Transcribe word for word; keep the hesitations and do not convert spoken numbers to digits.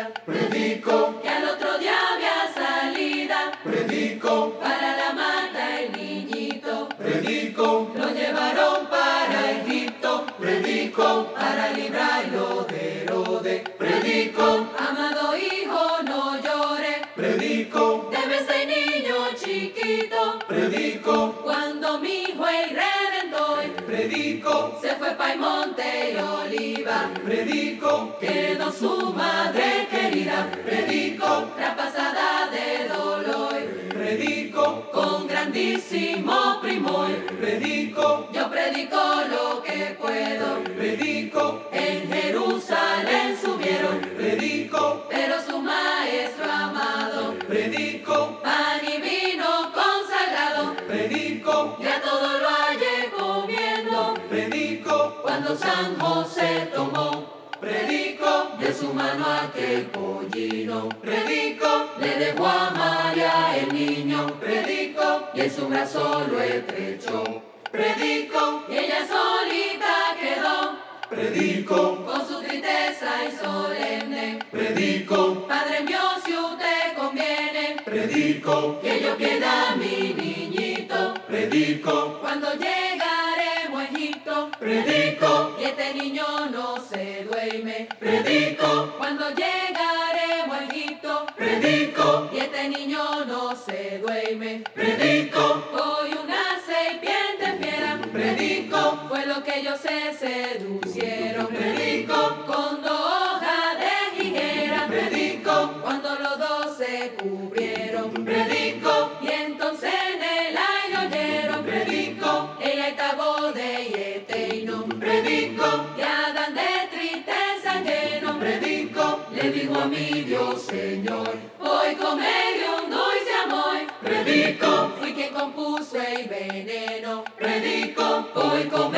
vida. Predico Que al otro día había salida. Predico Para la mata el niñito. Predico Lo llevaron para Egipto. Predico Para librarlo de Herodes. Predico Amado hijo, no llore. Predico Debe ser niño chiquito. Predico Cuando mi hijo el redentor Predico se fue pa' el monte y oliva. Predico Quedó su madre querida. Predico Traspasada de dolor. Predico Con grandísimo primor. Predico Yo predico lo que puedo. Predico En Jerusalén subieron. Predico Pero su maestro amado, Predico pan y vino consagrado, Predico ya todo lo hallé comiendo. Predico Cuando San José tomó Predico de su mano aquel pollino, Predico le dejó a María el niño, Predico y en su brazo lo estrechó, Predico y ella solita quedó, Predico con su tristeza y solemne. Predico Padre mío, si usted conviene, Predico que yo pierda a mi niñito, Predico cuando llegaremos a Egipto, Predico y este niño no se duerme. Predico Cuando llegaremos a Egipto, Predico y este niño no se duerme. Predico Hoy una serpiente fiera, Predico fue lo que ellos se seducieron. Predico Con dos hojas de higuera, Predico cuando los dos se cubrieron. Predico Y entonces en el aire oyeron Predico el altavoz de eterno. Predico Y Adán de tristeza lleno Predico le dijo a mi Dios Señor, hoy comeré un dulce amor. Predico Fui quien compuso el veneno. Predico Hoy comeré